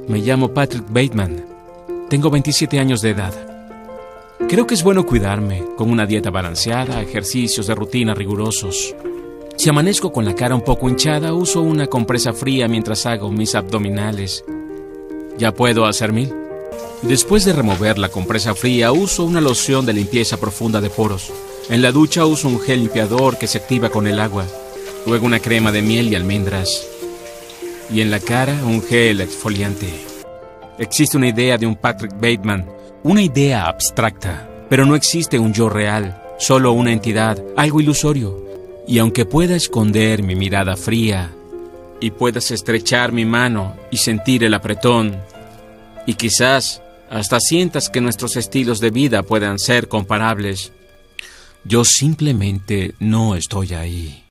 Me llamo Patrick Bateman. Tengo 27 años de edad. Creo que es bueno cuidarme, con una dieta balanceada, ejercicios de rutina rigurosos. Si amanezco con la cara un poco hinchada, uso una compresa fría mientras hago mis abdominales. ¿Ya puedo hacer 1000? Después de remover la compresa fría, uso una loción de limpieza profunda de poros. En la ducha uso un gel limpiador que se activa con el agua. Luego una crema de miel y almendras. Y en la cara, un gel exfoliante. Existe una idea de un Patrick Bateman, una idea abstracta, pero no existe un yo real, solo una entidad, algo ilusorio. Y aunque pueda esconder mi mirada fría, y puedas estrechar mi mano y sentir el apretón, y quizás hasta sientas que nuestros estilos de vida puedan ser comparables, yo simplemente no estoy ahí.